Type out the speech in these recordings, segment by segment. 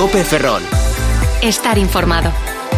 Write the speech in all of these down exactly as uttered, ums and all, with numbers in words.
COPE Ferrol. Estar informado.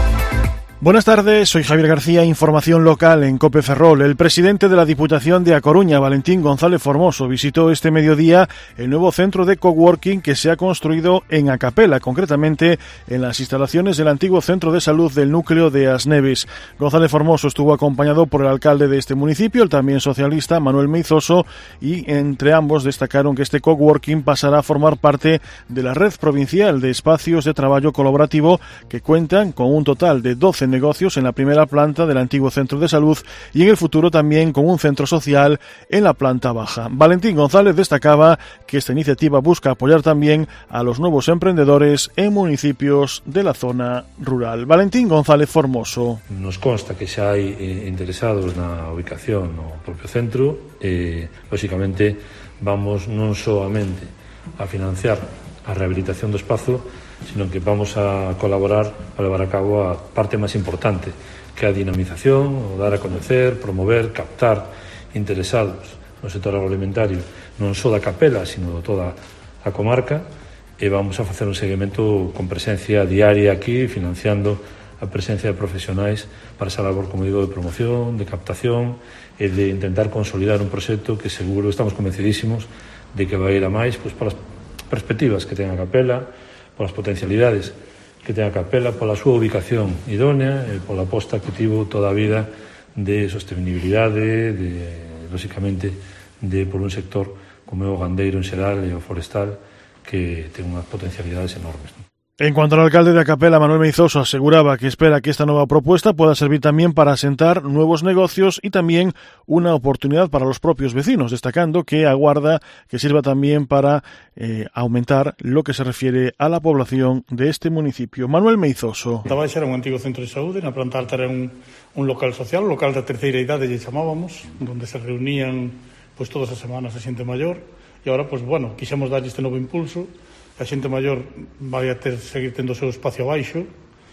Buenas tardes, soy Javier García, información local en COPE Ferrol. El presidente de la Diputación de A Coruña, Valentín González Formoso, visitó este mediodía el nuevo centro de coworking que se ha construido en A Capela, concretamente en las instalaciones del antiguo centro de salud del núcleo de As Neves. González Formoso estuvo acompañado por el alcalde de este municipio, el también socialista Manuel Meizoso, y entre ambos destacaron que este coworking pasará a formar parte de la red provincial de espacios de trabajo colaborativo que cuentan con un total de doce negocios en la primera planta del antiguo centro de salud y en el futuro también con un centro social en la planta baja. Valentín González destacaba que esta iniciativa busca apoyar también a los nuevos emprendedores en municipios de la zona rural. Valentín González Formoso. Nos consta que xa hai eh, interesados na ubicación no propio centro e, lóxicamente, vamos non soamente a financiar a rehabilitación do espazo, sino que vamos a colaborar para levar a cabo a parte máis importante, que é a dinamización, o dar a coñecer, promover, captar interesados no sector agroalimentario, non só da Capela, sino de toda a comarca, e vamos a facer un seguimento con presencia diaria aquí, financiando a presencia de profesionais para esa labor, como digo, de promoción, de captación e de intentar consolidar un proxecto que seguro, estamos convencidísimos de que vai ir a máis, pois, para as perspectivas que ten a Capela, polas potencialidades que ten a Capela, pola súa ubicación idónea e pola aposta que tivo toda a vida de sostenibilidade, de, lóxicamente, de por un sector como é o gandeiro en xeral e o forestal, que ten unhas potencialidades enormes. En cuanto al alcalde de A Capela, Manuel Meizoso aseguraba que espera que esta nueva propuesta pueda servir también para asentar nuevos negocios y también una oportunidad para los propios vecinos, destacando que aguarda que sirva también para eh, aumentar lo que se refiere a la población de este municipio. Manuel Meizoso. Estaba era un antigo centro de saúde, na planta alta era un, un local social, un local da terceira idade lle chamábamos, donde se reunían pues, todas as semanas a xente maior, e agora, pues, bueno, quixemos darlle este novo impulso. A xente maior vai a ter, seguir tendo o seu espacio abaixo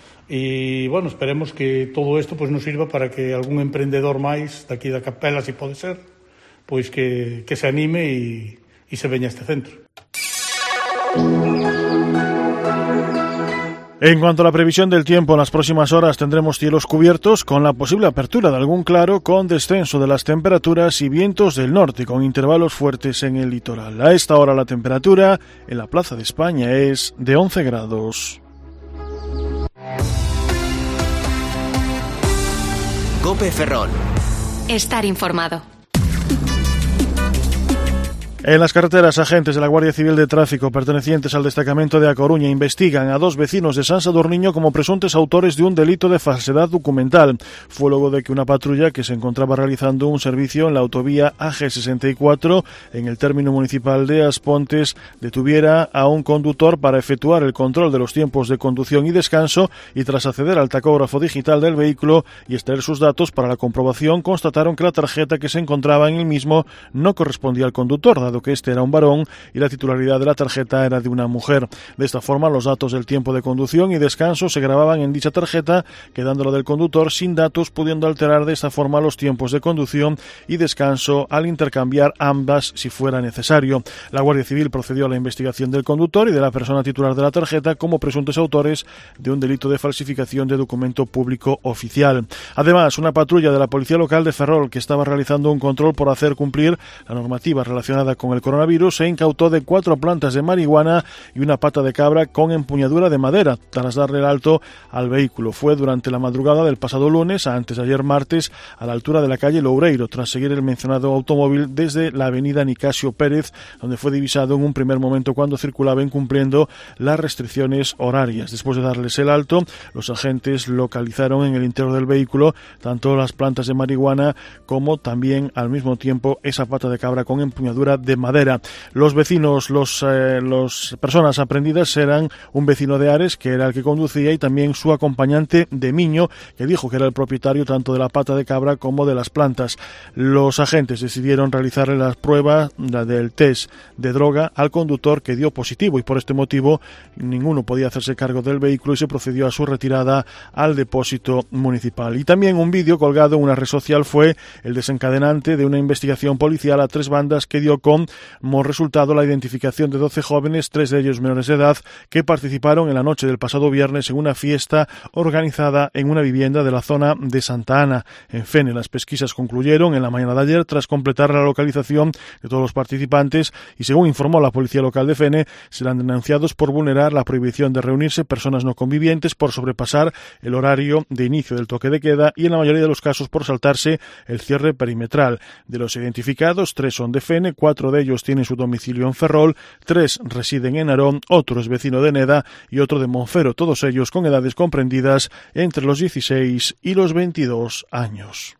e, bueno, esperemos que todo isto pues, nos sirva para que algún emprendedor máis daqui da Capela, se pode ser, pois que, que se anime e, e se veña a este centro. En cuanto a la previsión del tiempo, en las próximas horas tendremos cielos cubiertos con la posible apertura de algún claro, con descenso de las temperaturas y vientos del norte con intervalos fuertes en el litoral. A esta hora la temperatura en la Plaza de España es de once grados. COPE Ferrol. Estar informado. En las carreteras, agentes de la Guardia Civil de Tráfico pertenecientes al destacamento de A Coruña investigan a dos vecinos de San Sadurniño como presuntos autores de un delito de falsedad documental. Fue luego de que una patrulla que se encontraba realizando un servicio en la autovía A G sesenta y cuatro en el término municipal de Aspontes detuviera a un conductor para efectuar el control de los tiempos de conducción y descanso, y tras acceder al tacógrafo digital del vehículo y extraer sus datos para la comprobación, constataron que la tarjeta que se encontraba en el mismo no correspondía al conductor, dado que este era un varón y la titularidad de la tarjeta era de una mujer. De esta forma, los datos del tiempo de conducción y descanso se grababan en dicha tarjeta, quedando la del conductor sin datos, pudiendo alterar de esta forma los tiempos de conducción y descanso al intercambiar ambas si fuera necesario. La Guardia Civil procedió a la investigación del conductor y de la persona titular de la tarjeta como presuntos autores de un delito de falsificación de documento público oficial. Además, una patrulla de la Policía Local de Ferrol, que estaba realizando un control por hacer cumplir la normativa relacionada con el coronavirus, se incautó de cuatro plantas de marihuana y una pata de cabra con empuñadura de madera tras darle el alto al vehículo. Fue durante la madrugada del pasado lunes, antes de ayer martes, a la altura de la calle Loureiro, tras seguir el mencionado automóvil desde la avenida Nicasio Pérez, donde fue divisado en un primer momento cuando circulaba incumpliendo las restricciones horarias. Después de darles el alto, los agentes localizaron en el interior del vehículo tanto las plantas de marihuana como también al mismo tiempo esa pata de cabra con empuñadura de madera. Los vecinos, los, eh, los personas aprendidas eran un vecino de Ares, que era el que conducía, y también su acompañante de Miño, que dijo que era el propietario tanto de la pata de cabra como de las plantas. Los agentes decidieron realizarle las pruebas la del test de droga al conductor, que dio positivo, y por este motivo ninguno podía hacerse cargo del vehículo y se procedió a su retirada al depósito municipal. Y también un vídeo colgado en una red social fue el desencadenante de una investigación policial a tres bandas que dio con con como resultado la identificación de doce jóvenes, tres de ellos menores de edad, que participaron en la noche del pasado viernes en una fiesta organizada en una vivienda de la zona de Santa Ana. En Fene, las pesquisas concluyeron en la mañana de ayer tras completar la localización de todos los participantes y, según informó la policía local de Fene, serán denunciados por vulnerar la prohibición de reunirse personas no convivientes, por sobrepasar el horario de inicio del toque de queda y, en la mayoría de los casos, por saltarse el cierre perimetral. De los identificados, tres son de Fene, cuatro de ellos tienen su domicilio en Ferrol, tres residen en Narón, otro es vecino de Neda y otro de Monfero, todos ellos con edades comprendidas entre los dieciséis y los veintidós años.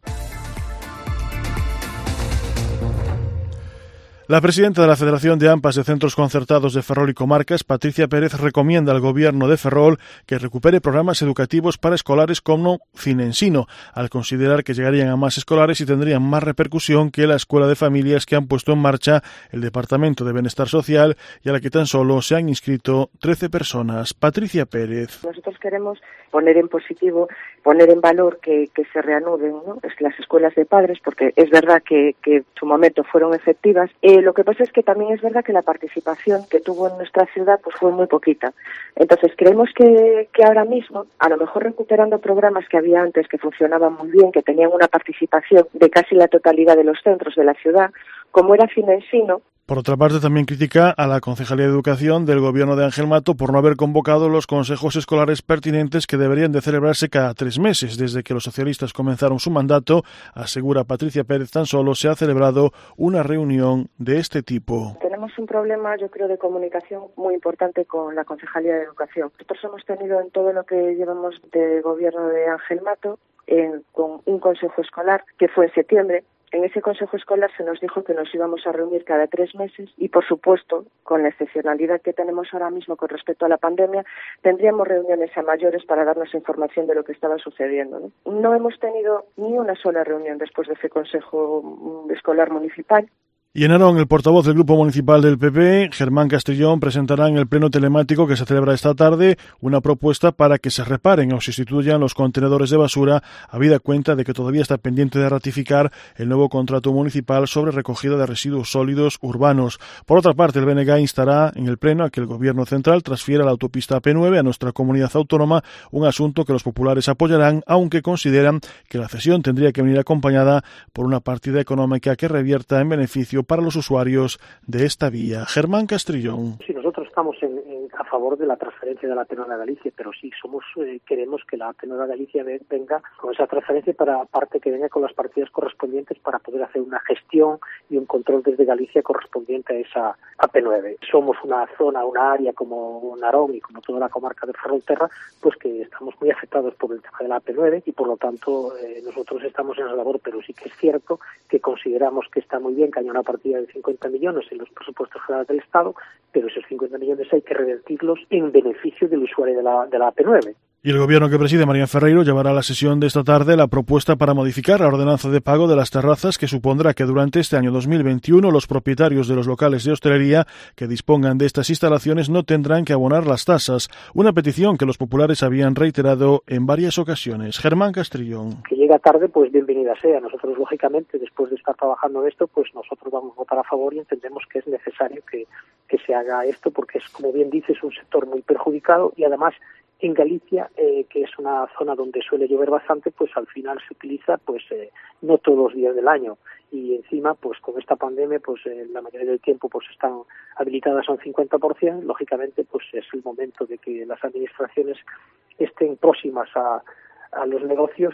La presidenta de la Federación de AMPAs de Centros Concertados de Ferrol y Comarcas, Patricia Pérez, recomienda al Gobierno de Ferrol que recupere programas educativos para escolares como Cinensino, al considerar que llegarían a más escolares y tendrían más repercusión que la Escuela de Familias que han puesto en marcha el Departamento de Bienestar Social y a la que tan solo se han inscrito trece personas. Patricia Pérez. Nosotros queremos poner en positivo, poner en valor que, que se reanuden, ¿no?, las escuelas de padres, porque es verdad que, que en su momento fueron efectivas. Eh, lo que pasa es que también es verdad que la participación que tuvo en nuestra ciudad pues fue muy poquita. Entonces creemos que, que ahora mismo, a lo mejor recuperando programas que había antes que funcionaban muy bien, que tenían una participación de casi la totalidad de los centros de la ciudad, como era Cinensino. Por otra parte, también critica a la Concejalía de Educación del Gobierno de Ángel Mato por no haber convocado los consejos escolares pertinentes que deberían de celebrarse cada tres meses. Desde que los socialistas comenzaron su mandato, asegura Patricia Pérez, tan solo se ha celebrado una reunión de este tipo. Tenemos un problema, yo creo, de comunicación muy importante con la Concejalía de Educación. Nosotros hemos tenido en todo lo que llevamos de Gobierno de Ángel Mato, en, con un consejo escolar que fue en septiembre. En ese consejo escolar se nos dijo que nos íbamos a reunir cada tres meses y, por supuesto, con la excepcionalidad que tenemos ahora mismo con respecto a la pandemia, tendríamos reuniones a mayores para darnos información de lo que estaba sucediendo, ¿no? No hemos tenido ni una sola reunión después de ese consejo escolar municipal. Y en Narón, el portavoz del Grupo Municipal del P P, Germán Castrillón, presentará en el pleno telemático que se celebra esta tarde una propuesta para que se reparen o sustituyan los contenedores de basura, habida cuenta de que todavía está pendiente de ratificar el nuevo contrato municipal sobre recogida de residuos sólidos urbanos. Por otra parte, el B N G instará en el pleno a que el Gobierno central transfiera la autopista P nueve a nuestra comunidad autónoma, un asunto que los populares apoyarán, aunque consideran que la cesión tendría que venir acompañada por una partida económica que revierta en beneficio para los usuarios de esta vía. Germán Castrillón. Sí, nosotros estamos en, en, a favor de la transferencia de la P nueve a Galicia, pero sí somos eh, queremos que la P nueve a Galicia venga con esa transferencia, para aparte que venga con las partidas correspondientes para poder hacer una gestión y un control desde Galicia correspondiente a esa a P nueve. Somos una zona, una área como Narón y como toda la comarca de Ferrolterra, pues que estamos muy afectados por el tema de la P nueve y por lo tanto eh, nosotros estamos en esa labor, pero sí que es cierto que consideramos que está muy bien que haya una partida de cincuenta millones en los presupuestos generales del Estado, pero esos cincuenta millones hay que revertirlos en beneficio del usuario de la, de la P nueve. Y el Gobierno que preside María Ferreiro llevará a la sesión de esta tarde la propuesta para modificar la ordenanza de pago de las terrazas, que supondrá que durante este año dos mil veintiuno los propietarios de los locales de hostelería que dispongan de estas instalaciones no tendrán que abonar las tasas, una petición que los populares habían reiterado en varias ocasiones. Germán Castrillón. Que llega tarde, pues bienvenida sea. Nosotros, lógicamente, después de estar trabajando en esto, pues nosotros vamos a votar a favor y entendemos que es necesario que, que se haga esto, porque es, como bien dices, un sector muy perjudicado y además en Galicia, eh, que es una zona donde suele llover bastante, pues al final se utiliza pues eh, no todos los días del año, y encima pues con esta pandemia pues eh, la mayoría del tiempo pues están habilitadas a un cincuenta por ciento. Lógicamente pues es el momento de que las administraciones estén próximas a, a los negocios.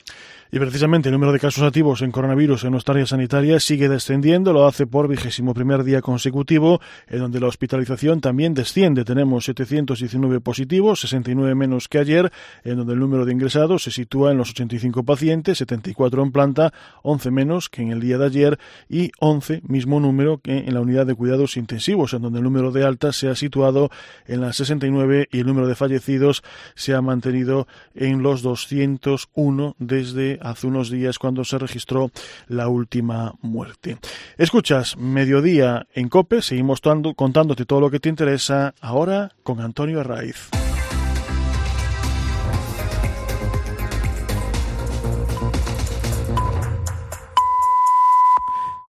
Y precisamente el número de casos activos en coronavirus en nuestra área sanitaria sigue descendiendo, lo hace por vigésimo primer día consecutivo, en donde la hospitalización también desciende. Tenemos setecientos diecinueve positivos, sesenta y nueve menos que ayer, en donde el número de ingresados se sitúa en los ochenta y cinco pacientes, setenta y cuatro en planta, once menos que en el día de ayer y once, mismo número que en la unidad de cuidados intensivos, en donde el número de altas se ha situado en las sesenta y nueve y el número de fallecidos se ha mantenido en los doscientos uno desde hace unos días, cuando se registró la última muerte. Escuchas Mediodía en COPE, seguimos tando, contándote todo lo que te interesa ahora con Antonio Arraiz.